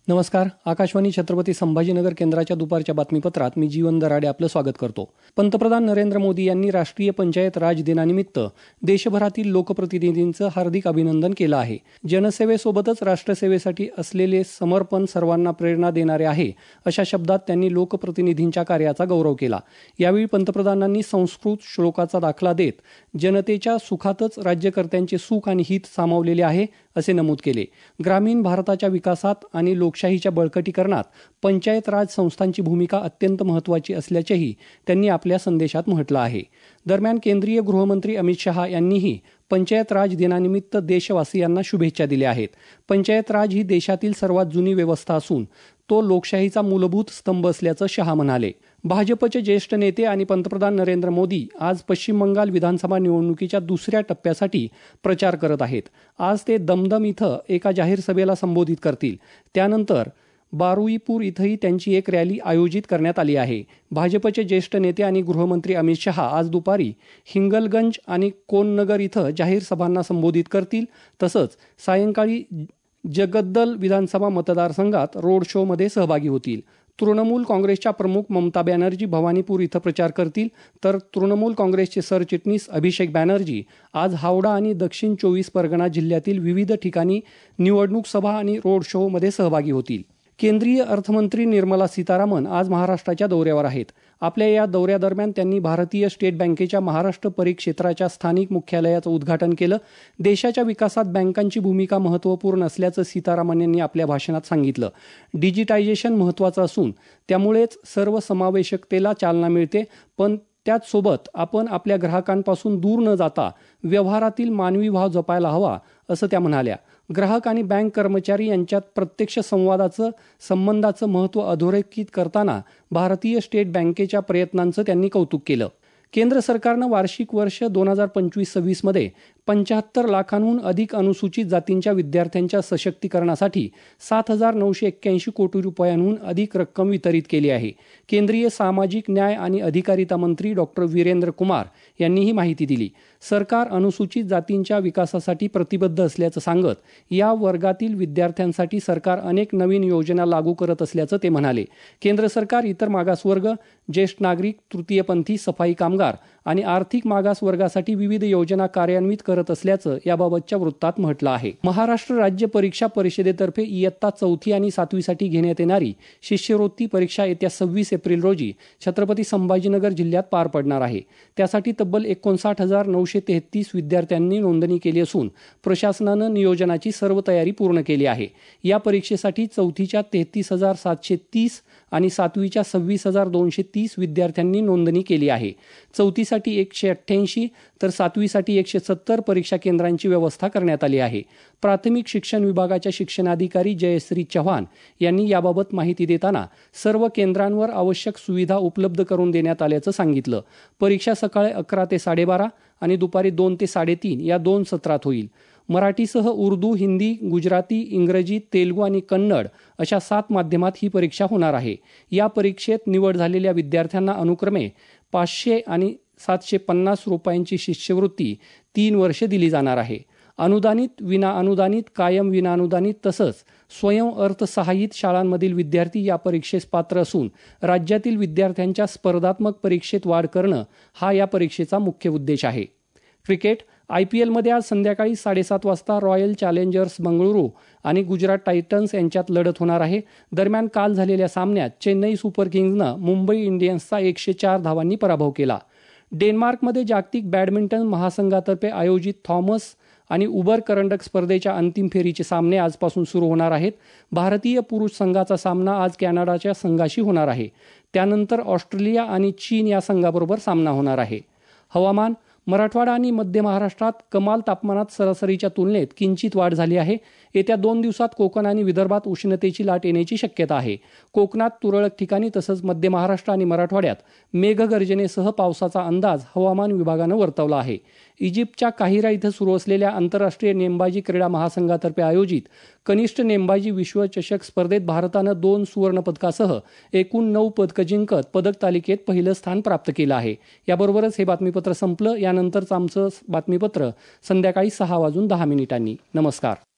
नमस्कार. आकाशवाणी छत्रपती संभाजीनगर केंद्राच्या दुपारच्या बातमीपत्रात मी जीवन दराडे आपलं स्वागत करतो. पंतप्रधान नरेंद्र मोदी यांनी राष्ट्रीय पंचायत राज दिनानिमित्त देशभरातील लोकप्रतिनिधींचं हार्दिक अभिनंदन केलं आहे. जनसेवेसोबतच राष्ट्रसेवेसाठी असलेले समर्पण सर्वांना प्रेरणा देणारे आहे, अशा शब्दात त्यांनी लोकप्रतिनिधींच्या कार्याचा गौरव केला. यावेळी पंतप्रधानांनी संस्कृत श्लोकाचा दाखला देत जनतेच्या सुखातच राज्यकर्त्यांचे सुख आणि हित सामावलेले आहे, असे नमूद केले. ग्रामीण भारताच्या विकासात आणि लोकशाहीच्या बळकटीकरणात पंचायत राज संस्थांची भूमिका अत्यंत महत्त्वाची असल्याचेही त्यांनी आपल्या संदेशात म्हटलं आहे. दरम्यान केंद्रीय गृहमंत्री अमित शहा यांनीही पंचायत राज दिनानिमित्त देशवासियांना शुभेच्छा दिल्या आहेत. पंचायत राज ही देशातील सर्वात जुनी व्यवस्था असून तो लोकशाहीचा मूलभूत स्तंभ असल्याचं शहा म्हणाले. भाजपचे ज्येष्ठ नेते आणि पंतप्रधान नरेंद्र मोदी आज पश्चिम बंगाल विधानसभा निवडणुकीच्या दुसऱ्या टप्प्यासाठी प्रचार करत आहेत. आज ते दमदम इथं एका जाहीर सभेला संबोधित करतील. त्यानंतर बारुईपूर इथंही त्यांची एक रॅली आयोजित करण्यात आली आहे. भाजपचे ज्येष्ठ नेते आणि गृहमंत्री अमित शहा आज दुपारी हिंगलगंज आणि कोननगर इथं जाहीर सभांना संबोधित करतील. तसंच सायंकाळी जगद्दल विधानसभा मतदारसंघात रोड शोमध्ये सहभागी होतील. तृणमूल काँग्रेसच्या प्रमुख ममता बॅनर्जी भवानीपूर इथं प्रचार करतील, तर तृणमूल काँग्रेसचे सरचिटणीस अभिषेक बॅनर्जी आज हावडा आणि दक्षिण 24 परगणा जिल्ह्यातील विविध ठिकाणी निवडणूक सभा आणि रोड शोमध्ये सहभागी होतील. केंद्रीय अर्थमंत्री निर्मला सीतारामन आज महाराष्ट्राच्या दौऱ्यावर आहेत. आपल्या या दौऱ्यादरम्यान त्यांनी भारतीय स्टेट बँकेच्या महाराष्ट्र परिक्षेत्राच्या स्थानिक मुख्यालयाचं उद्घाटन केलं. देशाच्या विकासात बँकांची भूमिका महत्त्वपूर्ण असल्याचं सीतारामन यांनी आपल्या भाषणात सांगितलं. डिजिटायझेशन महत्त्वाचं असून त्यामुळेच सर्वसमावेशकतेला चालना मिळते, पण त्याचसोबत आपण आपल्या ग्राहकांपासून दूर न जाता व्यवहारातील मानवी भाव जपायला हवा, असं त्या म्हणाल्या. ग्राहक आणि बँक कर्मचारी यांच्यात प्रत्यक्ष संबंधाचं महत्त्व अधोरेखित करताना भारतीय स्टेट बँकेच्या प्रयत्नांचं त्यांनी कौतुक केलं. केंद्र सरकारनं वार्षिक वर्ष 2025-26 मध्ये 75 लाखांहून अधिक अनुसूचित जातींच्या विद्यार्थ्यांच्या सशक्तीकरणासाठी 7,981 कोटी रुपयांहून अधिक रक्कम वितरित केली आहे. केंद्रीय सामाजिक न्याय आणि अधिकारिता मंत्री डॉक्टर वीरेंद्र कुमार यांनी ही माहिती दिली. सरकार अनुसूचित जातींच्या विकासासाठी प्रतिबद्ध असल्याचं सांगत या वर्गातील विद्यार्थ्यांसाठी सरकार अनेक नवीन योजना लागू करत असल्याचं ते म्हणाले. केंद्र सरकार इतर मागासवर्ग, ज्येष्ठ नागरिक, तृतीयपंथी, सफाई कामगार आणि आर्थिक मागास वर्गासाठी विविध योजना कार्यान्वित करत असल्याचं याबाबतच्या वृत्तात म्हटलं आहे. महाराष्ट्र राज्य परीक्षा परिषदेतर्फे इयत्ता 4थी आणि 7वीसाठी घेण्यात येणारी शिष्यवृत्ती परीक्षा येत्या 26 एप्रिल रोजी छत्रपती संभाजीनगर जिल्ह्यात पार पडणार आहे. त्यासाठी तब्बल 59,933 विद्यार्थ्यांनी नोंदणी केली असून प्रशासनानं नियोजनाची सर्व तयारी पूर्ण केली आहे. या परीक्षेसाठी 4थीच्या 33,730 आणि 7वीच्या 26,230 विद्यार्थ्यांनी नोंदणी केली आहे. 4थीसाठी 188 तर 7वीसाठी 170 परीक्षा केंद्रांची व्यवस्था करण्यात आली आहे. प्राथमिक शिक्षण विभागाच्या शिक्षणाधिकारी जयश्री चव्हाण यांनी याबाबत माहिती देताना सर्व केंद्रांवर आवश्यक सुविधा उपलब्ध करून देण्यात आल्याचं सांगितलं. परीक्षा सकाळी 11 ते 12:30 आणि दुपारी 2 ते 3:30 या 2 सत्रात होईल. मराठीसह उर्दू, हिंदी, गुजराती, इंग्रजी, तेलुगू आणि कन्नड अशा 7 माध्यमात ही परीक्षा होणार आहे. या परीक्षेत निवड झालेल्या विद्यार्थ्यांना अनुक्रमे 500 आणि 750 रुपयांची शिष्यवृत्ती 3 वर्षे दिली जाणार आहे. अनुदानित, विनाअनुदानित, कायम विनाअनुदानित तसंच स्वयं अर्थसहाय्यित शाळांमधील विद्यार्थी या परीक्षेस पात्र असून राज्यातील विद्यार्थ्यांच्या स्पर्धात्मक परीक्षेत वाढ करणं हा या परीक्षेचा मुख्य उद्देश आहे. क्रिकेट IPLमध्ये आज संध्याकाळी 7:30 वाजता रॉयल चॅलेंजर्स बंगळुरू आणि गुजरात टायटन्स यांच्यात लढत होणार आहे. दरम्यान काल झालेल्या सामन्यात चेन्नई सुपर किंग्जनं मुंबई इंडियन्सचा 104 धावांनी पराभव केला. डेन्मार्कमध्ये जागतिक बॅडमिंटन महासंघातर्फे आयोजित थॉमस आणि उबर करंडक स्पर्धेच्या अंतिम फेरीचे सामने आजपासून सुरू होणार आहेत. भारतीय पुरुष संघाचा सामना आज कॅनडाच्या संघाशी होणार आहे. त्यानंतर ऑस्ट्रेलिया आणि चीन या संघाबरोबर सामना होणार आहे. हवामान. मराठवाडा आणि मध्य महाराष्ट्रात कमाल तापमानात सरासरीच्या तुलनेत किंचित वाढ झाली आहे. येत्या 2 दिवसात कोकण आणि विदर्भात उष्णतेची लाट येण्याची शक्यता आहे. कोकणात तुरळक ठिकाणी तसंच मध्य महाराष्ट्र आणि मराठवाड्यात मेघगर्जनेसह पावसाचा अंदाज हवामान विभागानं वर्तवला आहे. इजिप्तच्या काहिरा इथं सुरू असलेल्या आंतरराष्ट्रीय नेमबाजी क्रीडा महासंघातर्फे आयोजित कनिष्ठ नेमबाजी विश्वचषक स्पर्धेत भारतानं 2 सुवर्णपदकासह एकूण 9 पदकं जिंकत पदक तालिकेत पहिलं स्थान प्राप्त केलं आहे. याबरोबरच हे बातमीपत्र संपलं. यानंतरचं आमचं बातमीपत्र संध्याकाळी 6:10 नमस्कार.